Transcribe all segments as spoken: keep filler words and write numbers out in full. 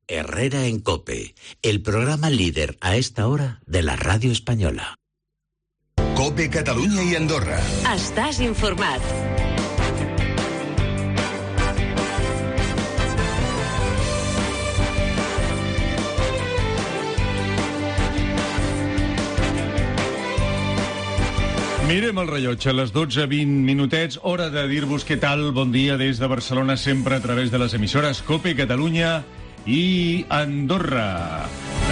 Herrera en COPE, el programa líder a esta hora de la radio espanyola. COPE Catalunya i Andorra. Estàs informat. Mirem el rellotge, a les dotze vint minutets, hora de dir-vos què tal, bon dia des de Barcelona, sempre a través de les emissores COPE Catalunya i Andorra.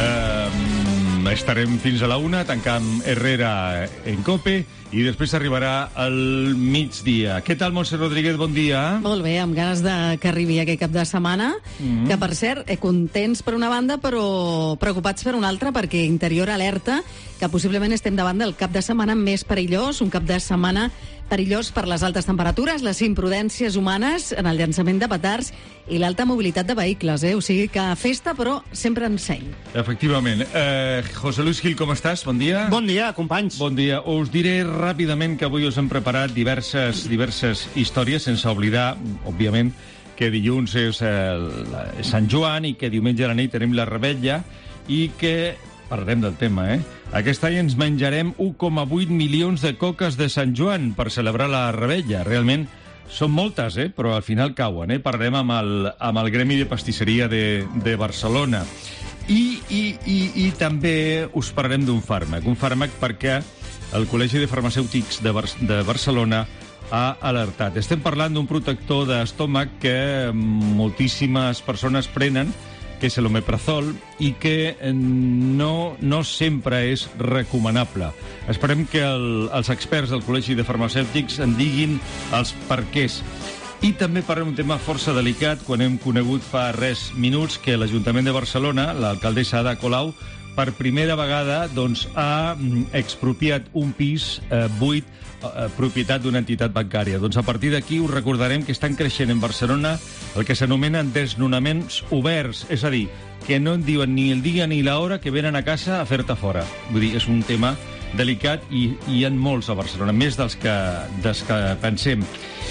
Eh, estarem fins a la una, tancant Herrera en COPE, i després arribarà al migdia. Què tal, Montse Rodríguez? Bon dia. Molt bé, amb ganes de que arribi aquest cap de setmana, mm-hmm. que, per cert, eh, contents per una banda, però preocupats per una altra, perquè Interior alerta que possiblement estem davant del cap de setmana més perillós, un cap de setmana perillós per les altes temperatures, les imprudències humanes en el llançament de petards i l'alta mobilitat de vehicles, eh? O sigui que festa, però sempre en seny. Efectivament. Eh, José Luis Gil, com estàs? Bon dia. Bon dia, companys. Bon dia. Us diré ràpidament que avui us hem preparat diverses, diverses històries, sense oblidar, òbviament, que dilluns és el, Sant Joan i que diumenge a la nit tenim la Revetlla i que parlarem del tema, eh? Aquest any ens menjarem un coma vuit milions de coques de Sant Joan per celebrar la Revetlla. Realment són moltes, eh? Però al final cauen, eh? Parlarem amb el, amb el Gremi de Pastisseria de, de Barcelona. I, i, i, I també us parlarem d'un fàrmac. Un fàrmac perquè el Col·legi de Farmacèutics de, Bar de Barcelona ha alertat. Estem parlant d'un protector d'estómac que moltíssimes persones prenen, que és l'omeprazol, i que no, no sempre és recomanable. Esperem que el, els experts del Col·legi de Farmacèutics en diguin els perquès. I també parlem d'un tema força delicat, quan hem conegut fa res minuts que l'Ajuntament de Barcelona, l'alcaldessa Ada Colau, per primera vegada doncs, ha expropiat un pis eh, buit, eh, propietat d'una entitat bancària. Doncs a partir d'aquí us recordarem que estan creixent en Barcelona el que s'anomenen desnonaments oberts, és a dir, que no en diuen ni el dia ni l'hora que venen a casa a fer-te fora. Vull dir, és un tema delicat i, i hi ha molts a Barcelona, més dels que, dels que pensem.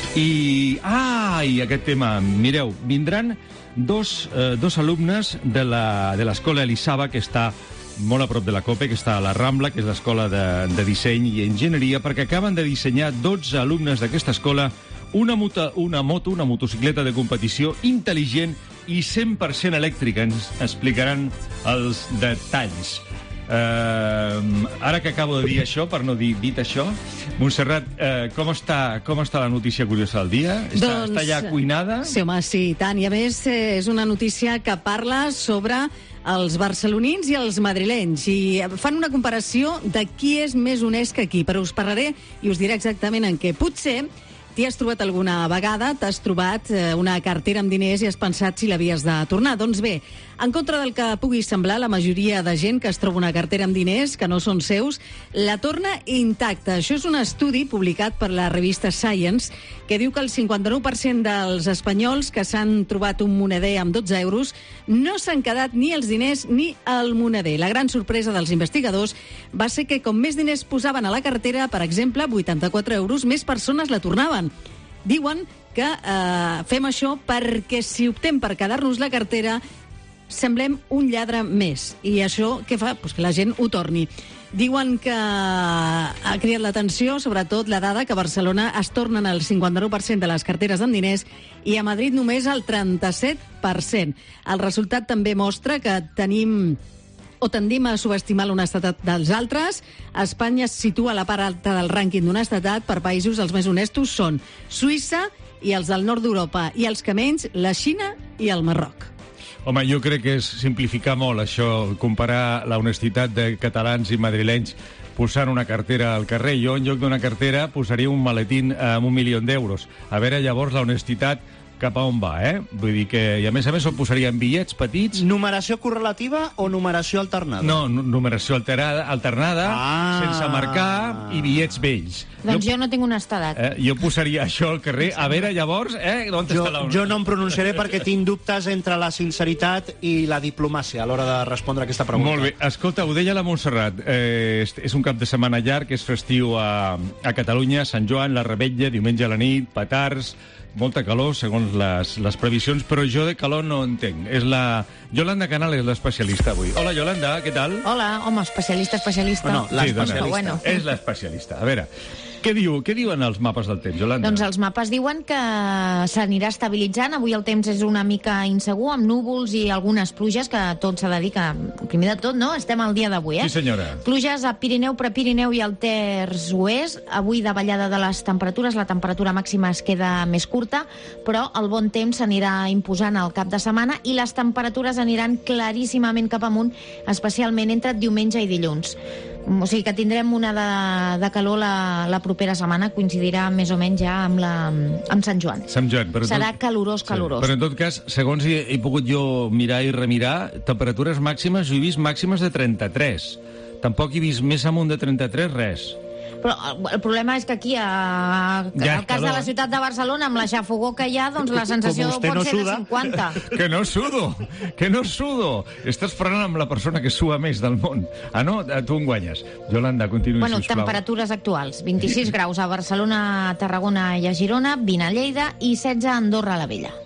I, ah, i aquest tema, mireu, vindran dos, eh, dos alumnes de l'escola Elisava, que està molt a prop de la COPE, que està a la Rambla, que és l'escola de, de disseny i enginyeria, perquè acaben de dissenyar dotze alumnes d'aquesta escola una moto, una moto, una motocicleta de competició intel·ligent i cent per cent elèctrica. Ens explicaran els detalls. Uh, ara que acabo de dir això, per no dir dit això, Montserrat, uh, com, està, com està la notícia curiosa del dia? Està, doncs, està ja cuinada? Sí, home, sí, i tant. I a més, eh, és una notícia que parla sobre els barcelonins i els madrilenys, i fan una comparació de qui és més honest que qui, però us parlaré i us diré exactament en què. Potser t'hi has trobat alguna vegada, t'has trobat una cartera amb diners i has pensat si l'havies de tornar. Doncs bé, en contra del que pugui semblar, la majoria de gent que es troba una cartera amb diners que no són seus, la torna intacta. Això és un estudi publicat per la revista Science que diu que el cinquanta-nou per cent dels espanyols que s'han trobat un moneder amb dotze euros no s'han quedat ni els diners ni el moneder. La gran sorpresa dels investigadors va ser que com més diners posaven a la cartera, per exemple, vuitanta-quatre euros, més persones la tornaven. Diuen que eh, fem això perquè si optem per quedar-nos la cartera semblem un lladre més. I això què fa? Pues que la gent ho torni. Diuen que ha cridat l'atenció, sobretot la dada que a Barcelona es tornen el cinquanta-nou per cent de les carteres amb diners i a Madrid només el trenta-set per cent. El resultat també mostra que tenim o tendim a subestimar l'honestedat dels altres. Espanya es situa a la part alta del rànquing d'honestedat. Per països els més honestos són Suïssa i els del nord d'Europa, i els que menys, la Xina i el Marroc. Home, jo crec que és simplificar molt això, comparar la honestitat de catalans i madrilenys posant una cartera al carrer. Jo, en lloc d'una cartera, posaria un maletín amb un milió d'euros. A veure, llavors, la honestitat cap a on va, eh? Vull dir que, i a més a més, ho posarien bitllets petits. Numeració correlativa o numeració alternada? No, numeració alterada, alternada, ah. sense marcar, i bitllets vells. Doncs jo, jo no tinc honestedat. Eh, jo posaria això al carrer. A veure, llavors, eh, on jo, està la... Jo no em pronunciaré perquè tinc dubtes entre la sinceritat i la diplomàcia a l'hora de respondre a aquesta pregunta. Molt bé. Escolta, ho deia la Montserrat. Eh, és un cap de setmana llarg, és festiu a, a Catalunya, Sant Joan, la Revetlla, diumenge a la nit, petards, molta calor, segons les, les previsions, però jo de calor no entenc. És la... Yolanda Canal és l'especialista avui. Hola, Yolanda, què tal? Hola, home, especialista, especialista. Bueno, l'especialista. Sí, bueno. És l'especialista. A veure, què diu? Què diuen els mapes del temps, Yolanda? Doncs els mapes diuen que s'anirà estabilitzant. Avui el temps és una mica insegur, amb núvols i algunes pluges, que tot s'ha de dir que, primer de tot, no? Estem al dia d'avui, eh? Sí, senyora. Pluges a Pirineu, Prepirineu i al Terç Oest. Avui, davallada de les temperatures, la temperatura màxima es queda més curta, però el bon temps s'anirà imposant al cap de setmana i les temperatures aniran claríssimament cap amunt, especialment entre diumenge i dilluns. O sigui que tindrem una de, de calor la, la propera setmana, coincidirà més o menys ja amb, la, amb Sant Joan. Sant Joan, però Serà tot... calorós, calorós. Sí, però en tot cas, segons he, he pogut jo mirar i remirar, temperatures màximes, jo he vist màximes de trenta-tres. Tampoc he vist més amunt de trenta-tres, res. Però el problema és que aquí, a, Ja, al cas calor, de la ciutat de Barcelona, amb la xafogó que hi ha, doncs la sensació vostè pot no ser suda. de cinquanta. Que no sudo, que no sudo. Estàs parlant amb la persona que sua més del món. Ah, no? Tu en guanyes. Yolanda, continuï, Bueno, sisplau. temperatures actuals. vint-i-sis graus a Barcelona, Tarragona i a Girona, vint a Lleida i setze a Andorra la Vella.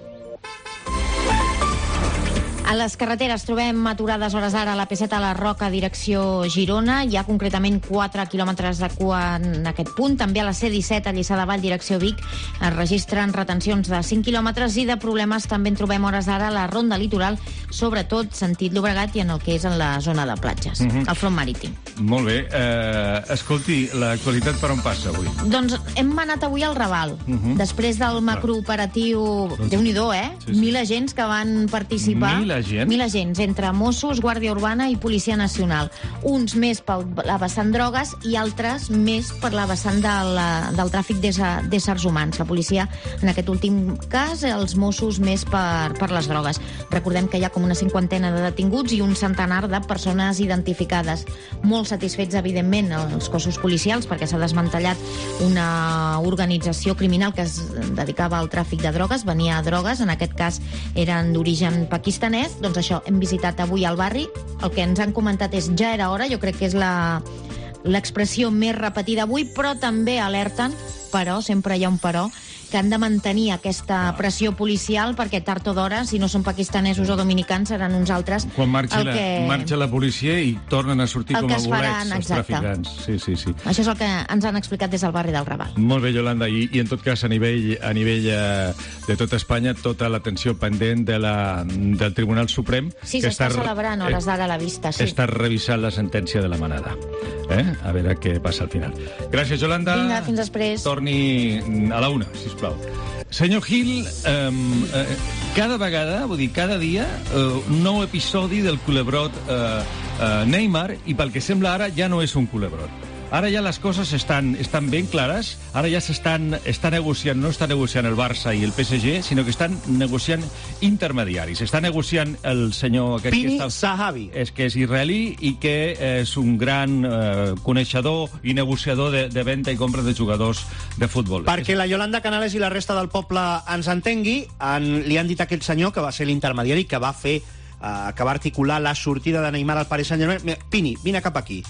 A les carreteres trobem aturades hores ara a la P set a la Roca, direcció Girona. Hi ha concretament quatre quilòmetres de cua en aquest punt. També a la C disset, a Lliçà de Vall, direcció Vic, es registren retencions de cinc quilòmetres i de problemes també en trobem hores ara a la Ronda Litoral, sobretot sentit Llobregat i en el que és en la zona de platges, uh -huh. el front marítim. Molt bé. Eh, escolti, l'actualitat per on passa avui? Doncs hem anat avui al Raval. Uh -huh. Després del macrooperatiu... Déu-n'hi-do, eh? Sí, sí. Mil agents que van participar. Mil agents? Mil agents, entre Mossos, Guàrdia Urbana i Policia Nacional. Uns més per la vessant drogues i altres més per la vessant de la, del tràfic d'éssers humans. La policia, en aquest últim cas, els Mossos més per, per les drogues. Recordem que hi ha com una cinquantena de detinguts i un centenar de persones identificades. Molt satisfets, evidentment, els cossos policials, perquè s'ha desmantellat una organització criminal que es dedicava al tràfic de drogues, venia a drogues, en aquest cas eren d'origen pakistanès. Doncs això, hem visitat avui al barri. El que ens han comentat és ja era hora, jo crec que és la l'expressió més repetida avui, però també alerten, però, sempre hi ha un però, que han de mantenir aquesta pressió policial perquè tard o d'hora, si no són pakistanesos o dominicans, seran uns altres. Quan marxa, el que... la, marxa la policia i tornen a sortir el com que a es bolets faran, els exacte. traficants. Sí, sí, sí. Això és el que ens han explicat des del barri del Raval. Molt bé, Yolanda, i, i en tot cas a nivell, a nivell eh, de tota Espanya, tota l'atenció pendent de la, del Tribunal Suprem, Sí, que s'està està, celebrant hores d'ara a la vista, sí. està revisant la sentència de la manada. Eh? A veure què passa al final. Gràcies, Yolanda. Vinga, fins després. Torni a la una, sisplau. Senyor Gil, eh, eh, cada vegada, vull dir, cada dia, eh, un nou episodi del culebrot eh, eh, Neymar, i pel que sembla ara ja no és un culebrot. Ara ja les coses estan, estan ben clares, ara ja s'estan està negociant, no està negociant el Barça i el P S G, sinó que estan negociant intermediaris. Està negociant el senyor... Aquest Pini que està, Zahavi. és que és israelí i que és un gran eh, coneixedor i negociador de, de venda i compra de jugadors de futbol. Perquè la Yolanda Canales i la resta del poble ens entengui, en, li han dit a aquest senyor, que va ser l'intermediari, que va fer, eh, que va articular la sortida de Neymar al Paris Saint-Germain. Mira, Pini, vine cap aquí.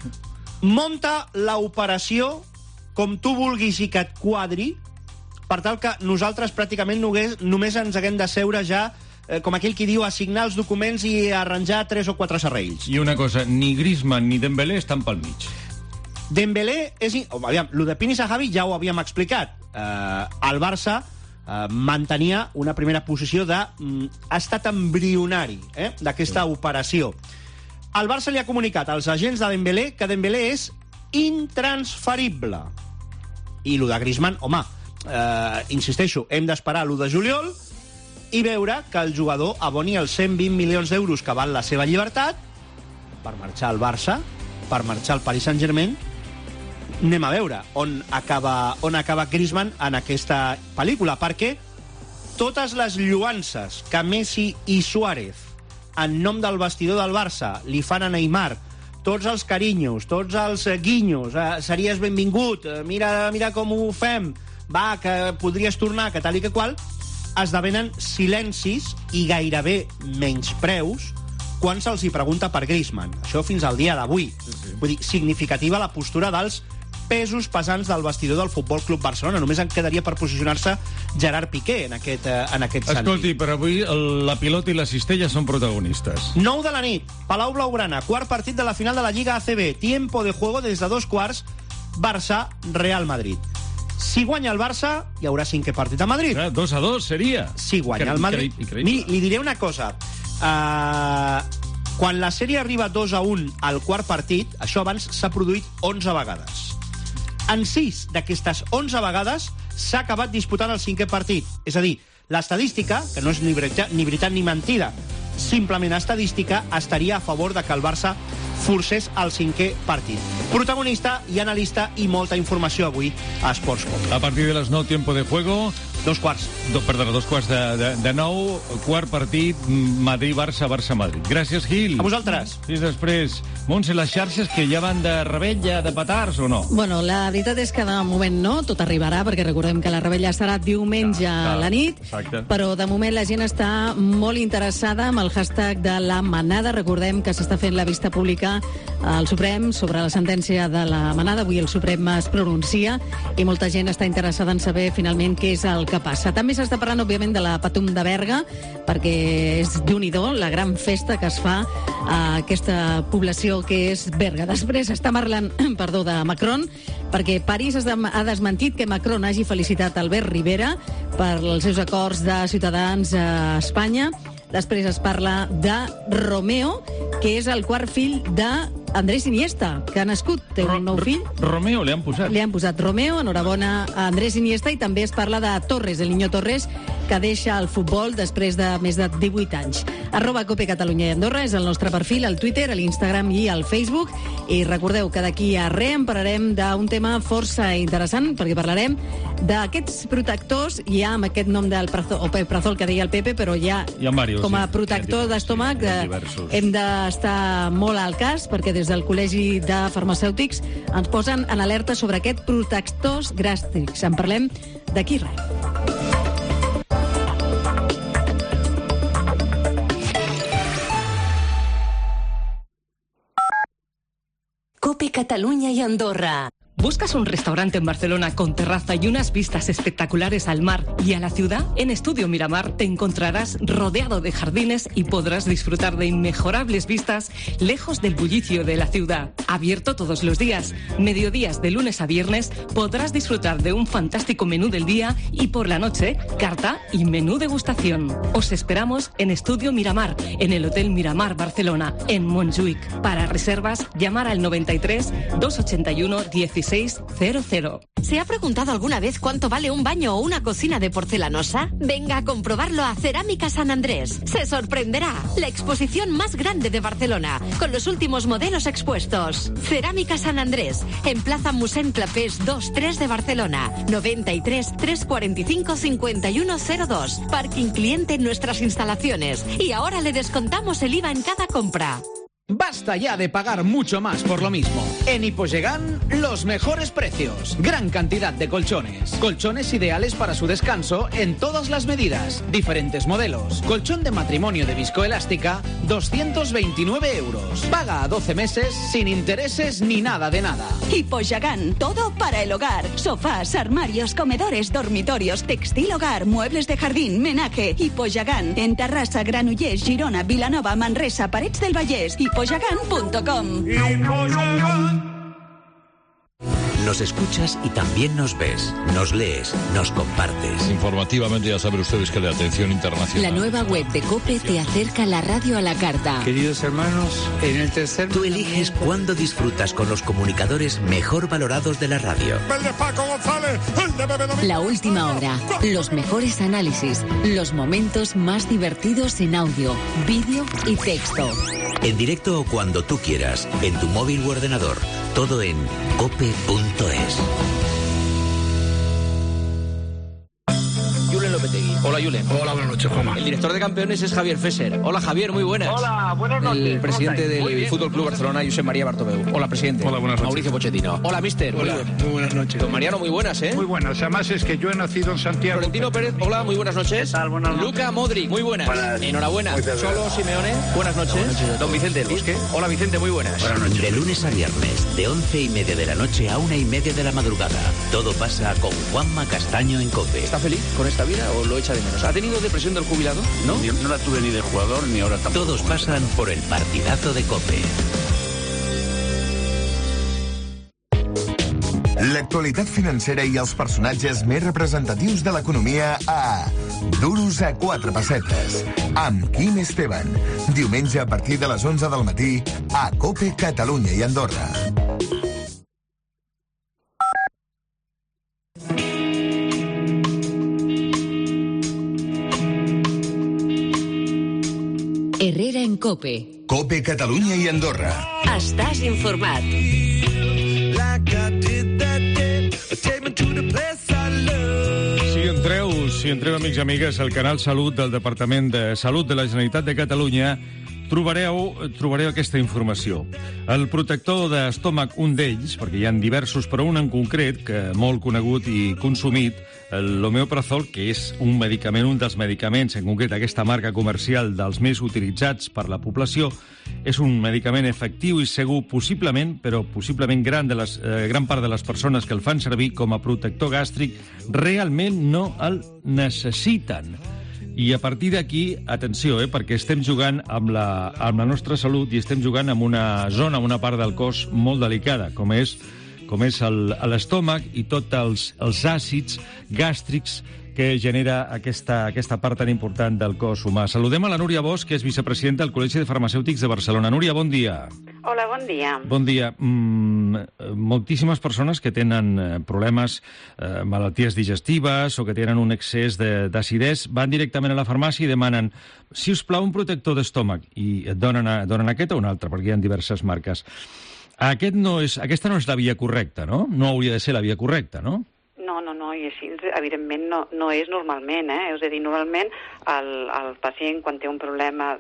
Monta l'operació com tu vulguis i que et quadri, per tal que nosaltres pràcticament només, només ens haguem de seure ja, eh, com aquell qui diu, a signar els documents i arranjar tres o quatre serrells. I una cosa, ni Griezmann ni Dembélé estan pel mig. Dembélé és... Oh, aviam, lo de Pini Zahavi ja ho havíem explicat. Eh, el Barça eh, mantenia una primera posició d'estat mm, embrionari eh, d'aquesta sí. operació. El Barça li ha comunicat als agents de Dembélé que Dembélé és intransferible. I lo de Griezmann, home, eh, insisteixo, hem d'esperar l'u de juliol i veure que el jugador aboni els cent vint milions d'euros que val la seva llibertat per marxar al Barça, per marxar al Paris Saint-Germain. Anem a veure on acaba, on acaba Griezmann en aquesta pel·lícula, perquè totes les lloances que Messi i Suárez en nom del vestidor del Barça li fan a Neymar, tots els carinyos, tots els guinyos, eh, series benvingut, eh, mira, mira com ho fem, va, que podries tornar, que tal i que qual, esdevenen silencis i gairebé menyspreus quan se'ls hi pregunta per Griezmann. Això fins al dia d'avui. Sí, sí. Vull dir, significativa la postura dels pesos pesants del vestidor del Futbol Club Barcelona. Només en quedaria per posicionar-se Gerard Piqué en aquest, eh, en aquest sentit. Escolti, però avui el, la pilota i la cistella són protagonistes. nou de la nit, Palau Blaugrana, quart partit de la final de la Lliga A C B. Tiempo de juego des de dos quarts, Barça-Real Madrid. Si guanya el Barça, hi haurà cinquè partit a Madrid. Clar, dos a dos seria. Si guanya Incre- el Madrid... increïble. Miri, li diré una cosa. Uh, quan la sèrie arriba dos a un al quart partit, això abans s'ha produït onze vegades. En sis d'aquestes onze vegades s'ha acabat disputant el cinquè partit. És a dir, l'estadística, que no és ni veritat ni, veritat ni mentida, simplement estadística, estaria a favor de que el Barça forcés el cinquè partit. Protagonista i analista i molta informació avui a Esports Com. A partir de les nou, tiempo de juego... Dos quarts. Do, perdona, dos quarts de, de, de nou, quart partit, Madrid-Barça, Barça-Madrid. Gràcies, Gil. A vosaltres. Fins després. Montse, les xarxes que ja van de rebella, de petards o no? Bueno, la veritat és que de moment no, tot arribarà, perquè recordem que la rebella serà diumenge Clar, a la nit, exacte. però de moment la gent està molt interessada amb el hashtag de la manada. Recordem que s'està fent la vista pública al Suprem sobre la sentència de la manada. Avui el Suprem es pronuncia i molta gent està interessada en saber finalment què és el que passa. També s'està parlant, òbviament, de la Patum de Berga, perquè és Déu-n'hi-do la gran festa que es fa a aquesta població que és Berga. Després està parlant, perdó, de Macron, perquè París ha desmentit que Macron hagi felicitat Albert Rivera per els seus acords de Ciutadans a Espanya. Després es parla de Romeo, que és el quart fill de Andrés Iniesta, que ha nascut, té un nou fill. Romeo, li han posat. Li han posat Romeo, enhorabona a Andrés Iniesta, i també es parla de Torres, el niño Torres, que deixa el futbol després de més de divuit anys. Arroba Cope Catalunya i Andorra és el nostre perfil, al Twitter, a l'Instagram i al Facebook. I recordeu que d'aquí a res en parlarem d'un tema força interessant, perquè parlarem d'aquests protectors, ja amb aquest nom del Omeprazol que deia el Pepe, però ja com a protector d'estómac hem d'estar molt al cas, perquè des del Col·legi de Farmacèutics ens posen en alerta sobre aquests protectors gàstrics. En parlem d'aquí res. Cope Cataluña y Andorra. ¿Buscas un restaurante en Barcelona con terraza y unas vistas espectaculares al mar y a la ciudad? En Estudio Miramar te encontrarás rodeado de jardines y podrás disfrutar de inmejorables vistas lejos del bullicio de la ciudad. Abierto todos los días, mediodías de lunes a viernes, podrás disfrutar de un fantástico menú del día y por la noche, carta y menú degustación. Os esperamos en Estudio Miramar, en el Hotel Miramar Barcelona, en Montjuïc. Para reservas, llamar al noventa y tres, doscientos ochenta y uno, dieciséis cero cero. ¿Se ha preguntado alguna vez cuánto vale un baño o una cocina de porcelanosa? Venga a comprobarlo a Cerámica San Andrés. Se sorprenderá. La exposición más grande de Barcelona, con los últimos modelos expuestos. Cerámica San Andrés, en Plaza Mossèn Clapés dos tres de Barcelona. noventa y tres, trescientos cuarenta y cinco, cincuenta y uno cero dos. Parking cliente en nuestras instalaciones. Y ahora le descontamos el I V A en cada compra. Basta ya de pagar mucho más por lo mismo. En Hipogegan, los mejores precios. Gran cantidad de colchones. Colchones ideales para su descanso en todas las medidas. Diferentes modelos. Colchón de matrimonio de viscoelástica, doscientos veintinueve euros. Paga a doce meses sin intereses ni nada de nada. Hipogegan, todo para el hogar. Sofás, armarios, comedores, dormitorios, textil hogar, muebles de jardín, menaje. Hipogegan, en Terrassa, Granollers, Girona, Vilanova, Manresa, Parets del Vallès. hipogegan punto com. Nos escuchas y también nos ves, nos lees, nos compartes. Informativamente ya saben ustedes que la atención internacional... La nueva web de COPE te acerca la radio a la carta. Queridos hermanos, en el tercer... Tú eliges cuándo disfrutas con los comunicadores mejor valorados de la radio. La última hora, los mejores análisis, los momentos más divertidos en audio, vídeo y texto. En directo o cuando tú quieras, en tu móvil u ordenador. Todo en cope punto es. Julen Lopetegui. Hola, Julen. Hola, buenas noches, Juanma. El director de campeones es Javier Fesser. Hola, Javier, muy buenas. Hola, buenas noches. El presidente del Fútbol Club Barcelona, Josep María Bartomeu. Hola, presidente. Hola, buenas noches. Mauricio Pochettino. Hola, mister. Hola, muy buenas noches. Don Mariano, muy buenas, ¿eh? Muy buenas. Además es que yo he nacido en Santiago. Florentino Pérez, hola, muy buenas noches. ¿Qué tal? Buenas noches. Luka Modric, muy buenas. Buenas. Enhorabuena. Muchas gracias. Cholo Simeone, buenas noches. Buenas noches. Don Vicente del Bosque. Hola, Vicente, muy buenas. Buenas noches. De lunes a viernes, de once y media de la noche a una y media de la madrugada. Todo pasa con Juanma Castaño en COPE. ¿Está feliz con esta vida o lo echa de menos? ¿Ha tenido depresión del jubilado? ¿No? No la tuve ni de jugador ni ahora tampoco. Todos pasan por el partidazo de COPE. L'actualitat financera i els personatges més representatius de l'economia a Duros a quatre pessetes, amb Quim Esteban. Diumenge a partir de les onze del matí a COPE Catalunya i Andorra. Herrera en COPE. COPE Catalunya i Andorra. Estàs informat. Si entreu, si entreu, amics i amigues, al canal Salut del Departament de Salut de la Generalitat de Catalunya, trobareu, trobareu aquesta informació. El protector d'estómac, un d'ells, perquè hi ha diversos, però un en concret, que molt conegut i consumit, l'Omeprazol, que és un medicament, un dels medicaments, en concret aquesta marca comercial dels més utilitzats per la població, és un medicament efectiu i segur, possiblement, però possiblement gran, de les, eh, gran part de les persones que el fan servir com a protector gàstric realment no el necessiten. I a partir d'aquí, atenció, eh, perquè estem jugant amb la, amb la nostra salut i estem jugant amb una zona, amb una part del cos molt delicada, com és com és l'estómac i tots els, els àcids gàstrics que genera aquesta, aquesta part tan important del cos humà. Saludem a la Núria Bosch, que és vicepresidenta del Col·legi de Farmacèutics de Barcelona. Núria, bon dia. Hola, bon dia. Bon dia. Mm, moltíssimes persones que tenen problemes, eh, malalties digestives o que tenen un excés d'acidès van directament a la farmàcia i demanen, si us plau, un protector d'estómac, i et donen, a, donen aquest o un altre, perquè hi ha diverses marques. Aquest no és, aquesta no és la via correcta, no? No hauria de ser la via correcta, no? No, no, no, i així, evidentment, no, no és normalment, eh? És a dir, normalment el, el pacient, quan té un problema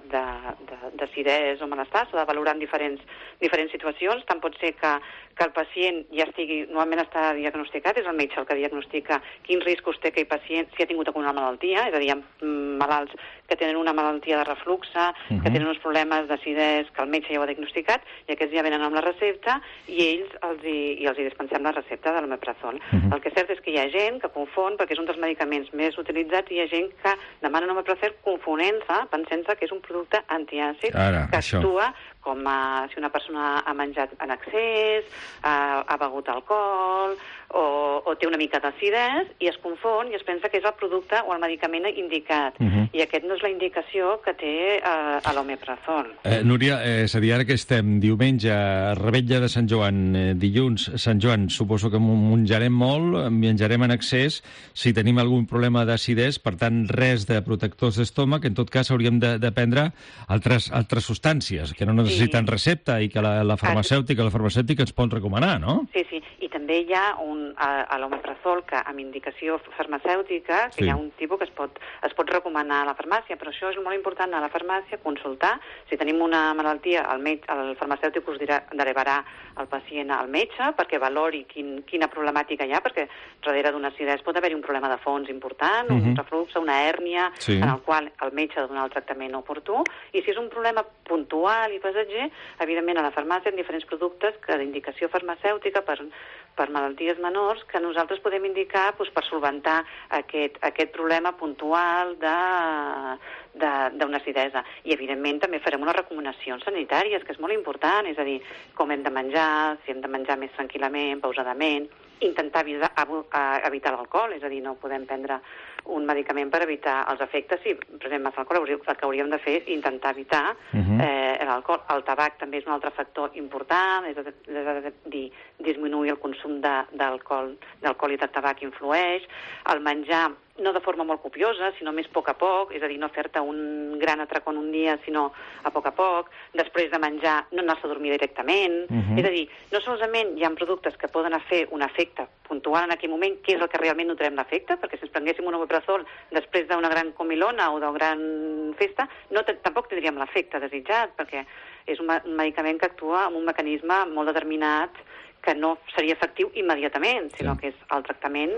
d'acidès o malestar, s'ha de valorar en diferents, diferents situacions. Tant pot ser que, que el pacient ja estigui, normalment està diagnosticat, és el metge el que diagnostica quins riscos té aquell pacient, si ha tingut alguna malaltia, és a dir, hi ha malalts que tenen una malaltia de refluxe, uh-huh. que tenen uns problemes d'acidès que el metge ja ho ha diagnosticat, i aquests ja venen amb la recepta i ells els hi, i els hi dispensem la recepta de l'Omeprazol. Uh-huh. El que és cert és que hi ha gent que confon, perquè és un dels medicaments més utilitzats, i hi ha gent que demana Omeprazol confonent-se, pensant-se que és un producte antiàcid Ara, que això. actua com a, si una persona ha menjat en excés, ha, ha begut alcohol o, o té una mica d'acidès, i es confon i es pensa que és el producte o el medicament indicat. Uh-huh. I aquest no és la indicació que té eh, a l'Omeprazol. Eh, Núria, eh, és a dir, ara que estem diumenge, Revetlla de Sant Joan, eh, dilluns, Sant Joan, suposo que menjarem molt, menjarem en excés, si tenim algun problema d'acidès, per tant, res de protectors d'estómac, en tot cas hauríem de, de prendre altres, altres substàncies, que no necessiten sí. recepta i que la, la farmacèutica, la farmacèutica ens pot recomanar, no? Sí, sí, i també hi ha un, a, a l'Omeprazol, que amb indicació farmacèutica, que sí. hi ha un tipus que es pot, es pot recomanar a la farmàcia, però això és molt important a la farmàcia, consultar. Si tenim una malaltia, el, metge, el farmacèutic us dirà, derivarà el pacient al metge perquè valori quin, quina problemàtica hi ha, perquè darrere d'un acidès pot haver-hi un problema de fons important, uh-huh. un reflux, una hèrnia, sí. en el qual el metge ha de donar el tractament oportú, i si és un problema puntual i passatger, evidentment a la farmàcia hi ha diferents productes que d'indicació farmacèutica per, per malalties menors que nosaltres podem indicar doncs, per solventar aquest, aquest problema puntual de d'una acidesa. I, evidentment, també farem unes recomanacions sanitàries, que és molt important, és a dir, com hem de menjar, si hem de menjar més tranquil·lament, pausadament, intentar evitar, evitar l'alcohol, és a dir, no podem prendre un medicament per evitar els efectes. Si prenem massa alcohol, el que hauríem de fer és intentar evitar uh-huh. eh, l'alcohol. El tabac també és un altre factor important, és a dir, disminuir el consum d'alcohol, d'alcohol i de tabac influeix. El menjar no de forma molt copiosa, sinó més a poc a poc, és a dir, no fer-te un gran atracón un dia, sinó a poc a poc. Després de menjar, no anar-se a dormir directament. Uh-huh. És a dir, no solament hi ha productes que poden fer un efecte puntuant en aquell moment què és el que realment notarem l'efecte, perquè si ens prenguéssim un omeprazol després d'una gran comilona o d'una gran festa, no tampoc tindríem l'efecte desitjat, perquè és un, un medicament que actua amb un mecanisme molt determinat que no seria efectiu immediatament, sinó sí. que és el tractament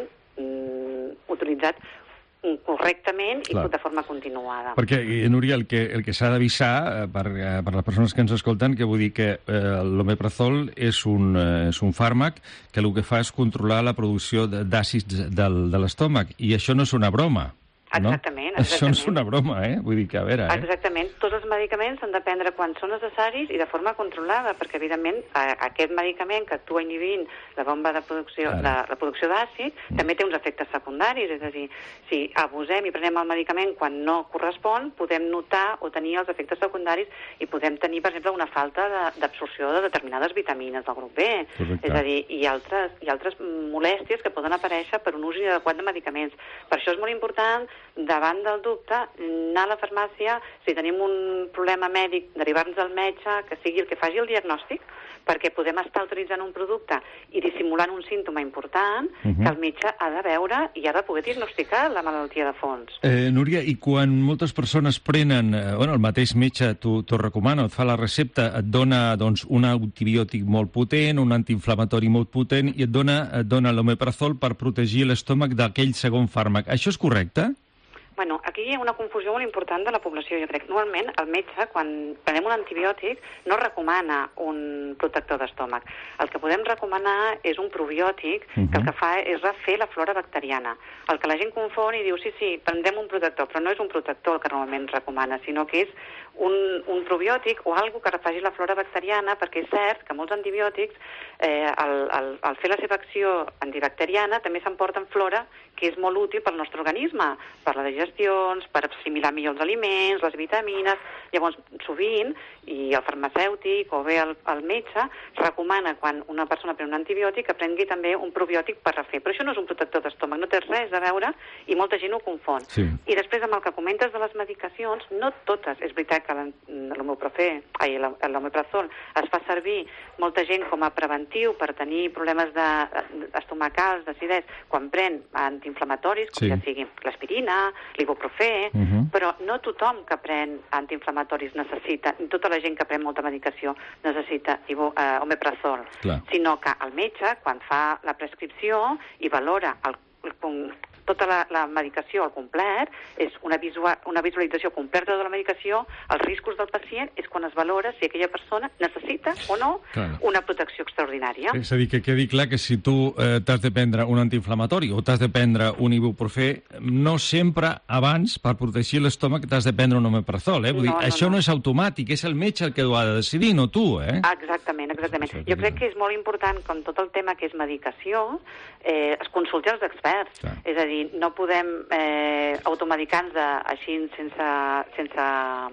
mm, utilitzat correctament i Clar. de forma continuada. Perquè, Núria, el que, el que s'ha d'avisar per, per les persones que ens escolten, que vull dir que eh, l'omeprazol és, un, eh, és un fàrmac que el que fa és controlar la producció d'àcids del, de l'estómac, i això no és una broma. Exactament, no? exactament. Això no és una broma, eh? Vull dir que, a veure... Eh? Exactament. Tots els medicaments s'han de prendre quan són necessaris i de forma controlada, perquè, evidentment, aquest medicament que actua inhibint la bomba de producció, la, la producció d'àcid, mm. també té uns efectes secundaris. És a dir, si abusem i prenem el medicament quan no correspon, podem notar o tenir els efectes secundaris i podem tenir, per exemple, una falta d'absorció de, de determinades vitamines del grup B. Correcte. És a dir, i altres, i altres molèsties que poden aparèixer per un ús inadequat de medicaments. Per això és molt important, davant del dubte, anar a la farmàcia, si tenim un problema mèdic, derivar-nos al metge, que sigui el que faci el diagnòstic, perquè podem estar utilitzant un producte i dissimulant un símptoma important uh-huh. que el metge ha de veure i ha de poder diagnosticar la malaltia de fons. Eh, Núria, i quan moltes persones prenen, eh, bueno, el mateix metge t'ho recomana, et fa la recepta, et dona doncs, un antibiòtic molt potent, un antiinflamatori molt potent, i et dona, et dona l'omeprazol per protegir l'estómac d'aquell segon fàrmac. Això és correcte? Bueno, aquí hi ha una confusió molt important de la població, jo crec. Normalment, el metge, quan prenem un antibiòtic, no recomana un protector d'estómac. El que podem recomanar és un probiòtic, uh-huh. que el que fa és refer la flora bacteriana. El que la gent confon i diu, sí, sí, prendrem un protector, però no és un protector el que normalment recomana, sinó que és un, un probiòtic o algo que refagi la flora bacteriana, perquè és cert que molts antibiòtics, eh, al, al, al fer la seva acció antibacteriana, també s'emporten flora que és molt útil pel nostre organisme, per les digestions, per assimilar millor els aliments, les vitamines. Llavors, sovint, i el farmacèutic o bé el, el metge recomana, quan una persona pren un antibiòtic, que prengui també un probiòtic per refer. Però això no és un protector d'estómac, no té res a veure i molta gent ho confon. Sí. I després, amb el que comentes de les medicacions, no totes. És veritat que l'omeprazol es fa servir molta gent com a preventiu per tenir problemes de, estomacals, d'acidesa, quan pren antiinflamatoris, com sí. ja sigui l'aspirina, l'ibuprofè, uh-huh. però no tothom que pren antiinflamatoris necessita, tota la gent que pren molta medicació necessita ibu, eh, omeprazol, Clar. sinó que el metge, quan fa la prescripció i valora el, el, tota la, la medicació al complet, és una, visual, una visualització completa de la medicació, els riscos del pacient, és quan es valora si aquella persona necessita o no Clar. una protecció extraordinària. És a dir, que quedi clar que si tu eh, t'has de prendre un antiinflamatori o t'has de prendre un ibuprofè, no sempre abans, per protegir l'estómac, t'has de prendre un omeprazol. Eh? Vull no, dir, no, això no. no és automàtic, és el metge el que ho ha de decidir, no tu. Eh? Exactament, exactament. Jo crec que és molt important, com tot el tema que és medicació, eh, es consulti als experts. Clar. És a dir, no podem eh, automedicar-nos així sense, sense,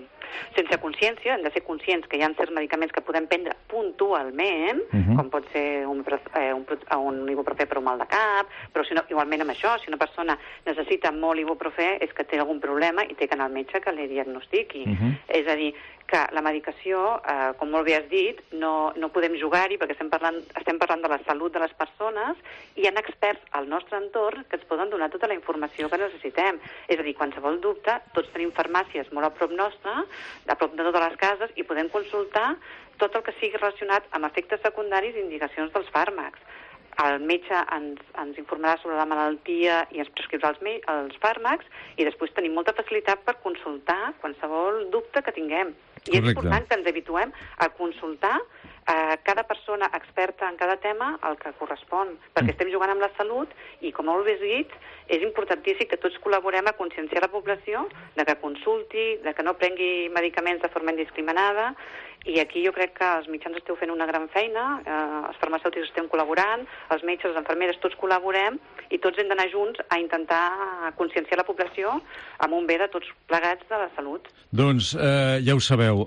sense consciència. Hem de ser conscients que hi ha certs medicaments que podem prendre puntualment, uh-huh. com pot ser un, eh, un, un ibuprofè per un mal de cap, però si no, igualment amb això, si una persona necessita molt ibuprofè és que té algun problema i té que anar al metge que li diagnostiqui. Uh-huh. És a dir, que la medicació, eh, com molt bé has dit, no, no podem jugar-hi perquè estem parlant, estem parlant de la salut de les persones i hi ha experts al nostre entorn que ens poden donar tota la informació que necessitem. És a dir, qualsevol dubte, tots tenim farmàcies molt a prop nostra, a prop de totes les cases, i podem consultar tot el que sigui relacionat amb efectes secundaris i indicacions dels fàrmacs. El metge ens, ens informarà sobre la malaltia i ens prescriurà els, els fàrmacs i després tenim molta facilitat per consultar qualsevol dubte que tinguem. I Correcte. És important que ens habituem a consultar a cada persona experta en cada tema el que correspon, perquè mm. estem jugant amb la salut i, com molt bé has dit, és importantíssim que tots col·laborem a conscienciar la població de que consulti, de que no prengui medicaments de forma indiscriminada, i aquí jo crec que els mitjans esteu fent una gran feina, eh, els farmacèutics estem col·laborant, els metges, les infermeres, tots col·laborem i tots hem d'anar junts a intentar conscienciar la població amb un bé de tots plegats de la salut. Doncs eh, ja ho sabeu,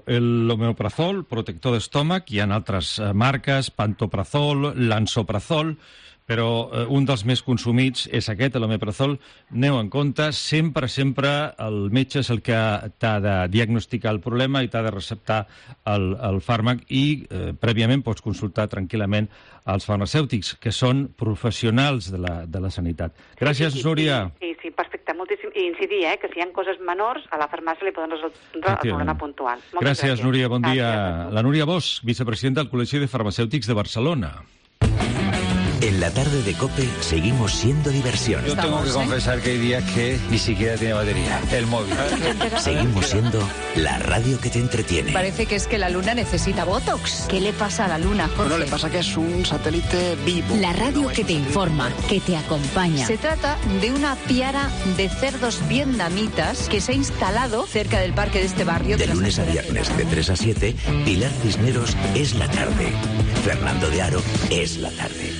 l'omeprazol, protector d'estómac, hi ha altres eh, marques, pantoprazol, lansoprazol, però eh, un dels més consumits és aquest, l'omeprazol. Aneu en compte, sempre, sempre el metge és el que t'ha de diagnosticar el problema i t'ha de receptar el, el fàrmac i eh, prèviament pots consultar tranquil·lament els farmacèutics, que són professionals de la, de la sanitat. Gràcies, sí, sí, Núria. Sí, sí, perfecte, moltíssim. I incidir, eh, que si hi ha coses menors, a la farmàcia li poden resoldre el problema puntual. Moltes gràcies, gràcies, Núria, bon dia. Gràcies. La Núria Bosch, vicepresidenta del Col·legi de Farmacèutics de Barcelona. En la tarde de COPE seguimos siendo diversión. Yo tengo que confesar que hay días que ni siquiera tiene batería el móvil. Seguimos siendo la radio que te entretiene. Parece que es que la Luna necesita Botox. ¿Qué le pasa a la Luna, Jorge? Bueno, le pasa que es un satélite vivo. La radio que te informa, que te acompaña. Se trata de una piara de cerdos vietnamitas que se ha instalado cerca del parque de este barrio. De lunes a viernes, de tres a siete, Pilar Cisneros es la tarde. Fernando de Aro es la tarde.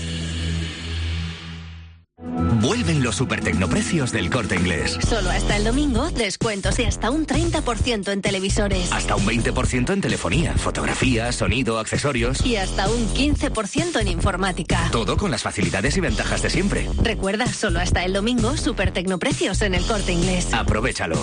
Vuelven los supertecnoprecios del Corte Inglés. Solo hasta el domingo, descuentos de hasta un treinta por ciento en televisores. Hasta un veinte por ciento en telefonía, fotografía, sonido, accesorios. Y hasta un quince por ciento en informática. Todo con las facilidades y ventajas de siempre. Recuerda, solo hasta el domingo, supertecnoprecios en el Corte Inglés. Aprovechalo.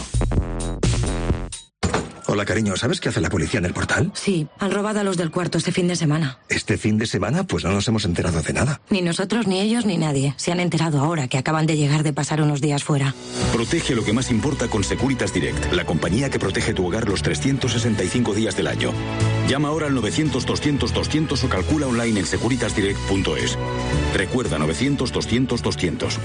Hola, cariño, ¿sabes qué hace la policía en el Portal? Sí, han robado a los del cuarto este fin de semana. ¿Este fin de semana? Pues no nos hemos enterado de nada. Ni nosotros, ni ellos, ni nadie. Se han enterado ahora que acaban de llegar de pasar unos días fuera. Protege lo que más importa con Securitas Direct, la compañía que protege tu hogar los trescientos sesenta y cinco días del año. Llama ahora al novecientos doscientos doscientos o calcula online en securitas direct punto es. Recuerda, novecientos doscientos doscientos.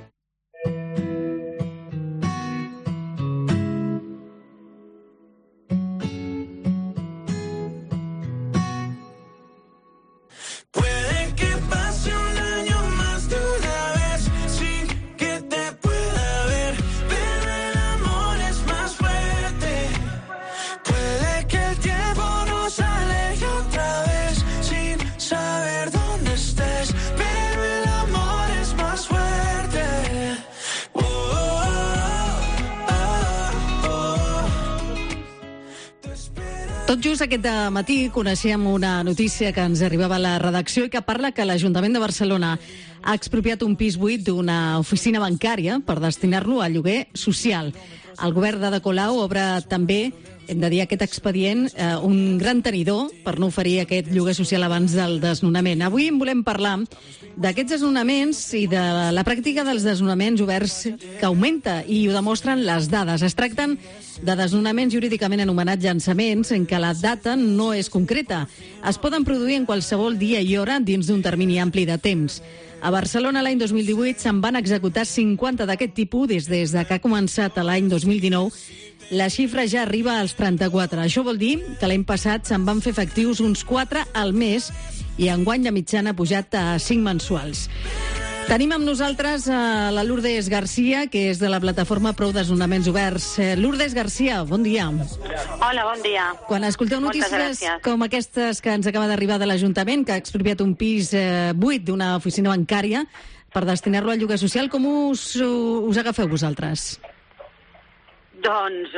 Tot just aquest matí coneixíem una notícia que ens arribava a la redacció i que parla que l'Ajuntament de Barcelona ha expropiat un pis buit d'una oficina bancària per destinar-lo a lloguer social. El govern d'Ada Colau obre també, hem de dir, aquest expedient, eh, un gran tenidor per no oferir aquest lloguer social abans del desnonament. Avui en volem parlar d'aquests desnonaments i de la pràctica dels desnonaments oberts que augmenta, i ho demostren les dades. Es tracten de desnonaments jurídicament anomenats llançaments en què la data no és concreta. Es poden produir en qualsevol dia i hora dins d'un termini ampli de temps. A Barcelona l'any dos mil divuit se'n van executar cinquanta d'aquest tipus des, des de que ha començat l'any dos mil dinou. La xifra ja arriba als trenta-quatre. Això vol dir que l'any passat se'n van fer efectius uns quatre al mes i enguany la mitjana ha pujat a cinc mensuals. Tenim amb nosaltres uh, la Lourdes Garcia, que és de la plataforma Prou Desnonaments Oberts. Uh, Lourdes Garcia, bon dia. Hola, bon dia. Quan escolteu notícies com aquestes que ens acaba d'arribar de l'Ajuntament, que ha expropiat un pis uh, buit d'una oficina bancària per destinar-lo al lloguer social, com us, uh, us agafeu vosaltres? Doncs,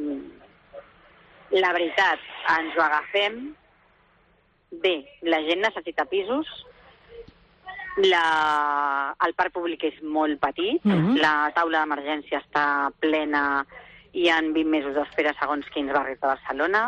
la veritat, ens ho agafem. Bé, la gent necessita pisos. La... El parc públic és molt petit. Mm-hmm. La taula d'emergència està plena i hi ha vint mesos d'espera segons quins barris de Barcelona.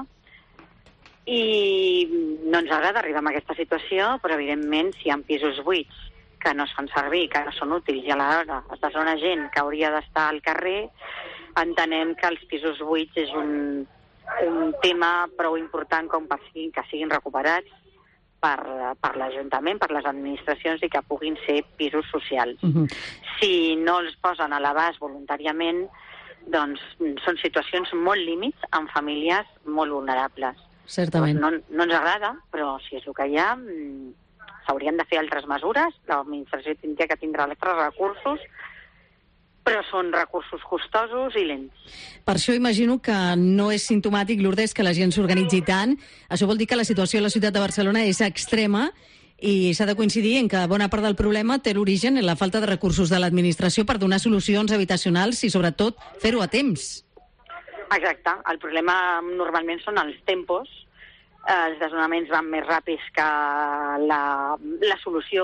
I no ens agrada arribar a aquesta situació, però evidentment si hi ha pisos buits que no es fan servir, que no són útils i a l'hora es desnona gent que hauria d'estar al carrer, entenem que els pisos buits és un, un tema prou important com per si, que siguin recuperats per, per l'Ajuntament, per les administracions i que puguin ser pisos socials. Uh-huh. Si no els posen a l'abast voluntàriament, doncs són situacions molt límits amb famílies molt vulnerables. Certament. No, no ens agrada, però si és el que hi ha, s'haurien de fer altres mesures, l'administració tindria que tindre altres recursos, però són recursos costosos i lents. Per això imagino que no és simptomàtic, Lourdes, que la gent s'organitzi tant. Això vol dir que la situació a la ciutat de Barcelona és extrema i s'ha de coincidir en que bona part del problema té l'origen en la falta de recursos de l'administració per donar solucions habitacionals i, sobretot, fer-ho a temps. Exacte. El problema normalment són els tempos. Els desnonaments van més ràpids que la, la solució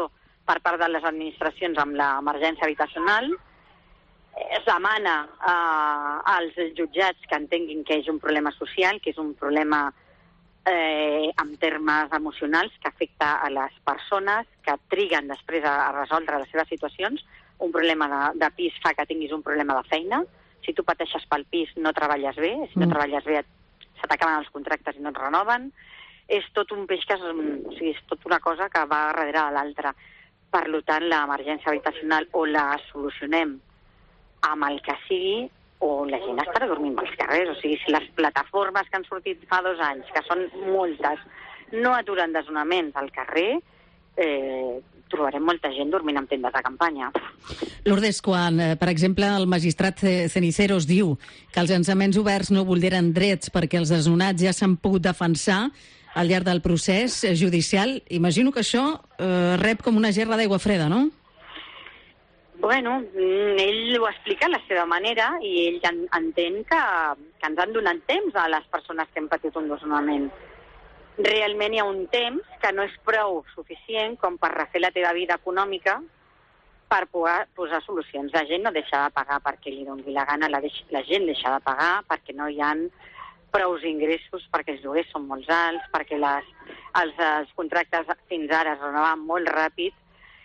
per part de les administracions amb l'emergència habitacional. Es demana eh, als jutjats que entenguin que és un problema social, que és un problema eh, en termes emocionals que afecta a les persones que triguen després a, a resoldre les seves situacions. Un problema de, de pis fa que tinguis un problema de feina. Si tu pateixes pel pis no treballes bé, si no mm. treballes bé se t'acaben els contractes i no et renoven. És tot un peix que és, o sigui, és tot una cosa que va darrere de l'altra. Per tant, l'emergència habitacional o la solucionem amb el que sigui, o la gent estarà dormint pels carrers. O sigui, si les plataformes que han sortit fa dos anys, que són moltes, no aturen desnonaments al carrer, eh, trobarem molta gent dormint en tendes de campanya. Lourdes, quan, eh, per exemple, el magistrat Ceniceros diu que els llançaments oberts no vulneren drets perquè els desnonats ja s'han pogut defensar al llarg del procés judicial, imagino que això eh, rep com una gerra d'aigua freda, no? Bueno, ell ho explica a la seva manera i ell entén que, que ens han donat temps a les persones que hem patit un desnonament. Realment hi ha un temps que no és prou suficient com per refer la teva vida econòmica per poder posar solucions. La gent no deixa de pagar perquè li doni la gana, la, deix, la gent deixa de pagar perquè no hi ha prous ingressos, perquè els lloguers són molt alts, perquè les, els, els contractes fins ara es renovaven molt ràpid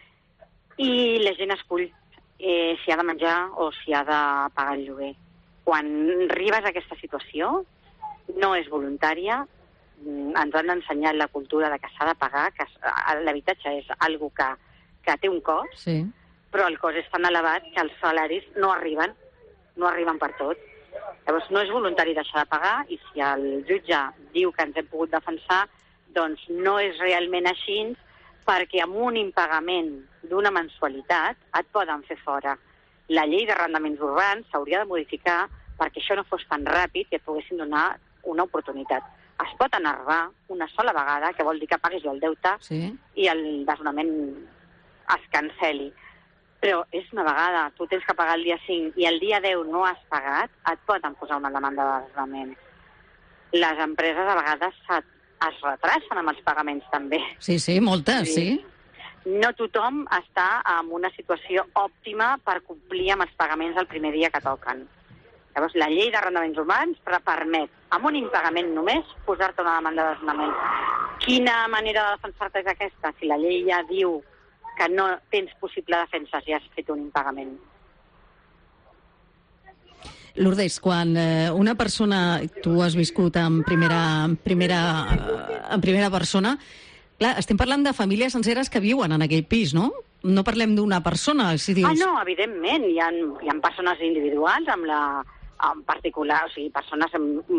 i la gent escull eh, si ha de menjar o si ha de pagar el lloguer. Quan arribes a aquesta situació, no és voluntària, ens han ensenyat la cultura de que s'ha de pagar, que l'habitatge és algo que, que té un cost, sí. Però el cost és tan elevat que els salaris no arriben, no arriben per tot. Llavors no és voluntari deixar de pagar i si el jutge diu que ens hem pogut defensar, doncs no és realment així perquè amb un impagament d'una mensualitat et poden fer fora. La llei d'arrendaments urbans s'hauria de modificar perquè això no fos tan ràpid i et poguessin donar una oportunitat. Es pot enervar una sola vegada, que vol dir que paguis el deute sí. I el desnonament es canceli. Però és una vegada, tu tens que pagar el dia cinc i el dia deu no has pagat, et poden posar una demanda de desnonament. Les empreses a vegades es retrasen amb els pagaments també. Sí, sí, moltes, sí. sí. No tothom està en una situació òptima per complir amb els pagaments el primer dia que toquen. Llavors, la llei d'arrendaments urbans permet, amb un impagament només, posar-te una demanda de desnonament. Quina manera de defensar-te és aquesta? Si la llei ja diu que no tens possible defensa si has fet un impagament. Lourdes, quan eh, una persona, tu has viscut en primera, en primera, en primera persona, clar, estem parlant de famílies senceres que viuen en aquell pis, no? No parlem d'una persona, si dius... Ah, no, evidentment, hi ha, hi ha persones individuals amb la... en particular, o sigui, persones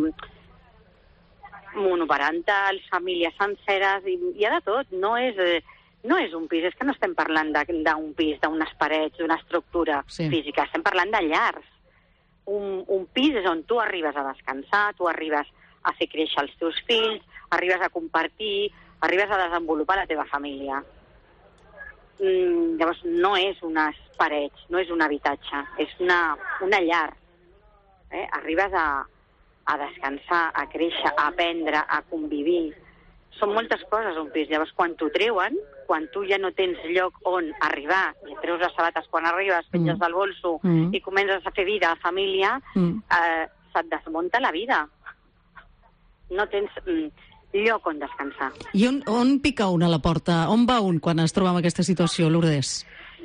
monoparentals, famílies senceres, i hi ha de tot. No és, no és un pis, és que no estem parlant d'un pis, d'unes parets, d'una estructura sí. física, estem parlant de llars. Un, un pis és on tu arribes a descansar, tu arribes a fer créixer els teus fills, arribes a compartir, arribes a desenvolupar la teva família. Mm, llavors, no és unes parets, no és un habitatge, és una, una llar. Eh? Arribes a, a descansar, a créixer, a aprendre, a convivir. Són moltes coses un pis. Llavors, quan t'ho treuen, quan tu ja no tens lloc on arribar, i et treus les sabates quan arribes, penges mm. del bolso mm. i comences a fer vida, a família, mm. eh, se't desmunta la vida. No tens mm, lloc on descansar. I on, on pica un a la porta? On va un quan es troba en aquesta situació, Lourdes?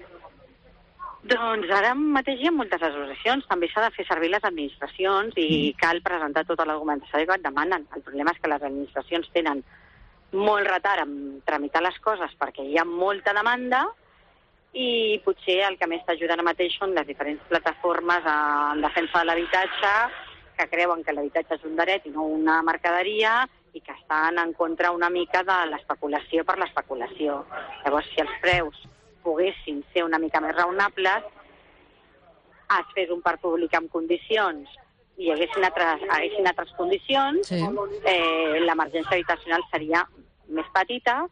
Doncs ara mateix hi ha moltes associacions, també s'ha de fer servir les administracions i mm. cal presentar tota l'argumentació que et demanen. El problema és que les administracions tenen molt retard en tramitar les coses perquè hi ha molta demanda i potser el que més t'ajuda ara mateix són les diferents plataformes en defensa de l'habitatge que creuen que l'habitatge és un dret i no una mercaderia i que estan en contra una mica de l'especulació per l'especulació. Llavors, si els preus poguessin ser una mica més raonables, es fes un parc públic en condicions i hi haguessin altres, haguessin altres condicions, sí. eh, l'emergència habitacional seria més petita,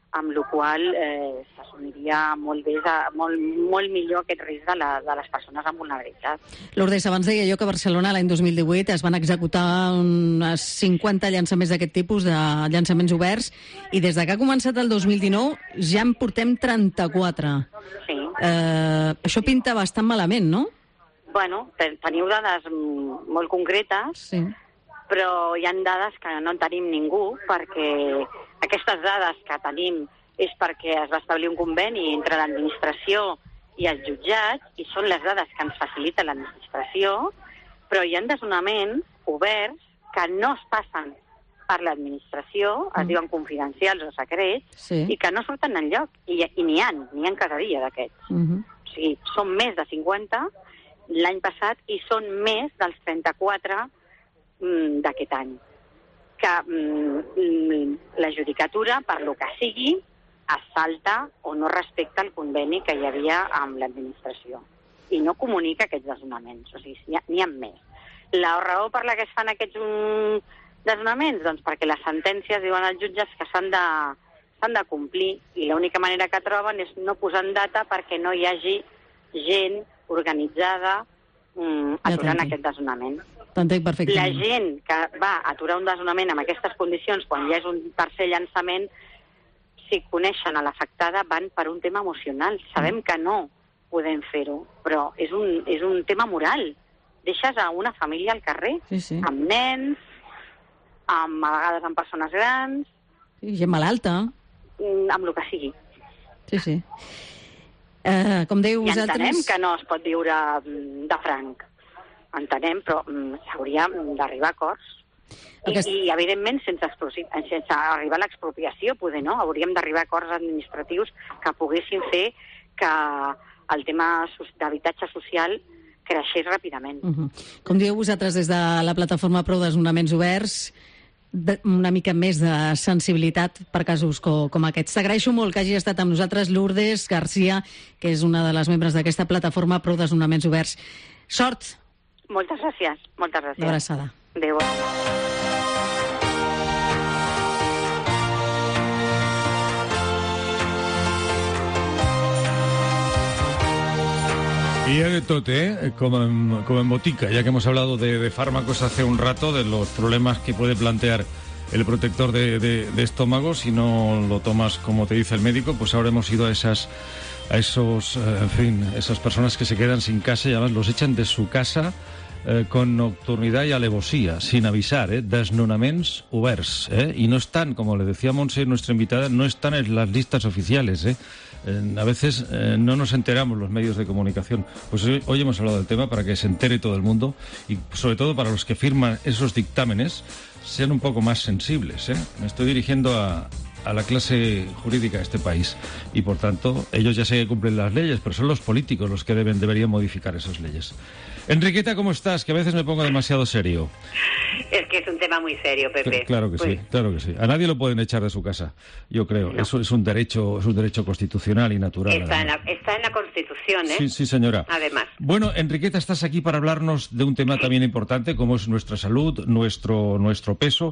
amb la qual eh, s'assumiria molt, bé, molt, molt millor aquest risc de, la, de les persones amb vulnerabilitat. Lourdes, abans deia jo que a Barcelona l'any dos mil divuit es van executar unes cinquanta llançaments d'aquest tipus, de llançaments oberts, i des de que ha començat el dos mil dinou ja en portem trenta-quatre. Sí. Eh, això pinta bastant malament, no? Bueno, teniu dades molt concretes, sí. Però hi ha dades que no en tenim ningú, perquè aquestes dades que tenim és perquè es va establir un conveni entre l'administració i els jutjats, i són les dades que ens facilita l'administració, però hi ha desnonaments oberts que no es passen per l'administració, es mm. diuen confidencials o secrets, sí. I que no surten enlloc, i, i n'hi ha, n'hi ha cada dia d'aquests. Mm-hmm. O sigui, són més de cinquanta l'any passat i són més dels trenta-quatre d'aquest any, que mm, la judicatura, per lo que sigui, es salta o no respecta el conveni que hi havia amb l'administració i no comunica aquests desnonaments. O sigui, n'hi ha, n'hi ha més. La raó per la que es fan aquests mm, desnonaments? Doncs perquè les sentències diuen als jutges que s'han de, s'han de complir, i l'única manera que troben és no posant data perquè no hi hagi gent organitzada mm, aturant aquest desnonament. T'entenc perfectament. La gent que va aturar un desnonament amb aquestes condicions, quan ja és un tercer llançament, si coneixen a l'afectada, van per un tema emocional. Sabem que no podem fer-ho, però és un, és un tema moral. Deixes a una família al carrer, sí, sí. Amb nens, amb, a vegades amb persones grans... Sí, gent malalta. Amb el que sigui. Sí, sí. Uh, com dèieu vosaltres... I entenem que no es pot viure de franc. Entenem, però mm, s'hauria d'arribar a acords. Aquest... I, I, evidentment, sense, sense arribar a l'expropiació, poder no. Hauríem d'arribar a acords administratius que poguessin fer que el tema d'habitatge social creixés ràpidament. Uh-huh. Com dieu vosaltres des de la plataforma Prou Desnonaments Oberts, de, una mica més de sensibilitat per casos co, com aquests. T'agraeixo molt que hagi estat amb nosaltres Lourdes Garcia, que és una de les membres d'aquesta plataforma Prou Desnonaments Oberts. Sort! Moltes gràcies, moltes gràcies. Una abraçada. Adéu. Y hay de todo, ¿eh? Como en, como en botica, ya que hemos hablado de, de fármacos hace un rato, de los problemas que puede plantear el protector de, de, de estómago, si no lo tomas como te dice el médico, pues ahora hemos ido a esas... a esos, eh, en fin, esas personas que se quedan sin casa y además los echan de su casa eh, con nocturnidad y alevosía, sin avisar, eh, desnonaments oberts, eh, y no están, como le decía Montse, nuestra invitada, no están en las listas oficiales, eh. Eh, a veces eh, no nos enteramos los medios de comunicación. Pues hoy, hoy hemos hablado del tema para que se entere todo el mundo y sobre todo para los que firman esos dictámenes sean un poco más sensibles, eh. Me estoy dirigiendo a a la clase jurídica de este país y por tanto ellos ya sé que cumplen las leyes, pero son los políticos los que deben deberían modificar esas leyes. Enriqueta, ¿cómo estás? Que a veces me pongo demasiado serio. Es que es un tema muy serio, Pepe. Claro que pues... sí, claro que sí. A nadie lo pueden echar de su casa, yo creo. No. Eso es un derecho, es un derecho constitucional y natural. Está en, la, está en la Constitución, ¿eh? Sí, sí, señora. Además. Bueno, Enriqueta, estás aquí para hablarnos de un tema también importante, como es nuestra salud, nuestro, nuestro peso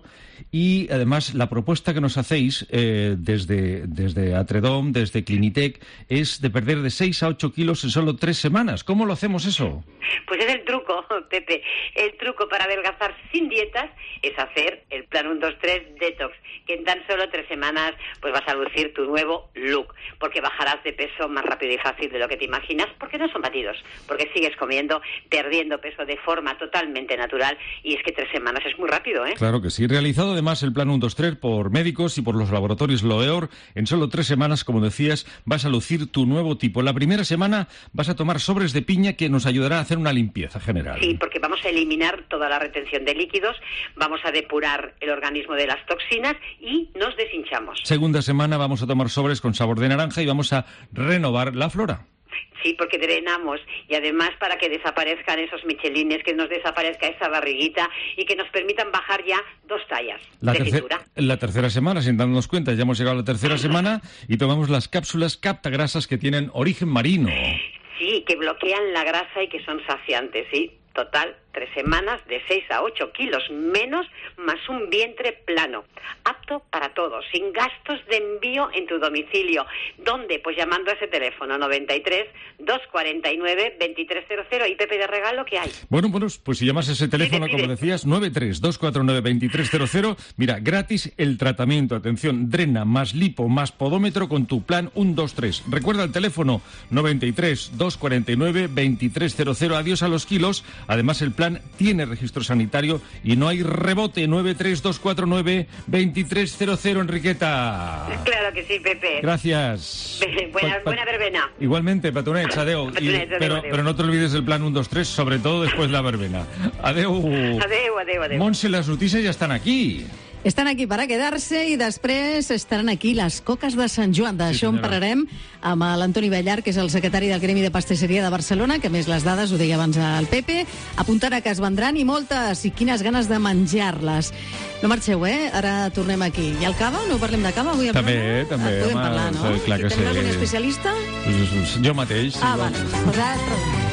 y además la propuesta que nos hacéis eh, desde, desde Atredom, desde Clinitec, es de perder de seis a ocho kilos en solo tres semanas. ¿Cómo lo hacemos eso? Pues es el truco, Pepe. El truco para adelgazar sin dietas es hacer el plan uno dos tres Detox, que en tan solo tres semanas pues vas a lucir tu nuevo look, porque bajarás de peso más rápido y fácil de lo que te imaginas, porque no son batidos, porque sigues comiendo, perdiendo peso de forma totalmente natural, y es que tres semanas es muy rápido, ¿eh? Claro que sí. Realizado además el plan uno dos tres por médicos y por los laboratorios Loeor, en solo tres semanas, como decías, vas a lucir tu nuevo tipo. La primera semana vas a tomar sobres de piña que nos ayudará a hacer una limpieza general. Sí, porque vamos a eliminar toda la retención de líquidos, vamos a depurar el organismo de las toxinas y nos deshinchamos. Segunda semana vamos a tomar sobres con sabor de naranja y vamos a renovar la flora. Sí, porque drenamos y además para que desaparezcan esos michelines, que nos desaparezca esa barriguita y que nos permitan bajar ya dos tallas la de tercer, cintura. La tercera semana, sin darnos cuenta, ya hemos llegado a la tercera semana y tomamos las cápsulas captagrasas que tienen origen marino. Sí, que bloquean la grasa y que son saciantes, sí, totalmente. tres semanas de seis a ocho kilos menos, más un vientre plano. Apto para todos, sin gastos de envío en tu domicilio. ¿Dónde? Pues llamando a ese teléfono noventa y tres, doscientos cuarenta y nueve, veintitrés cero cero. ¿Y Pepe de regalo qué hay? Bueno, bueno, pues si llamas a ese teléfono, como decías, noventa y tres, doscientos cuarenta y nueve, veintitrés cero cero, mira, gratis el tratamiento. Atención, drena más lipo más podómetro con tu plan uno dos tres. Recuerda el teléfono noventa y tres, doscientos cuarenta y nueve, veintitrés cero cero. Adiós a los kilos. Además, el plan tiene registro sanitario y no hay rebote. noventa y tres, doscientos cuarenta y nueve, veintitrés cero cero, Enriqueta. Claro que sí, Pepe. Gracias. Buena, buena verbena. Igualmente, Petonets, adeu. Petonets, I, adeu, però, adeu. però no t'olvides del plan uno dos tres, sobre todo después de la verbena. Adeu. Adeu, adeu, adeu. Montse, las noticias ya están aquí. Estan aquí per a quedar-se i després estaran aquí les coques de Sant Joan. D'això Sí, en parlarem amb l'Antoni Ballar, que és el secretari del Gremi de Pastisseria de Barcelona, que a més les dades, ho deia abans el Pepe, apuntant a que es vendran i moltes, i quines ganes de menjar-les. No marxeu, eh? Ara tornem aquí. I el cava? No parlem de cava avui? Al També, programa? també. Podem home, parlar, no? Clar que Tenim sí. algun especialista? Jo mateix. Ah, vale. Pues ara trobem.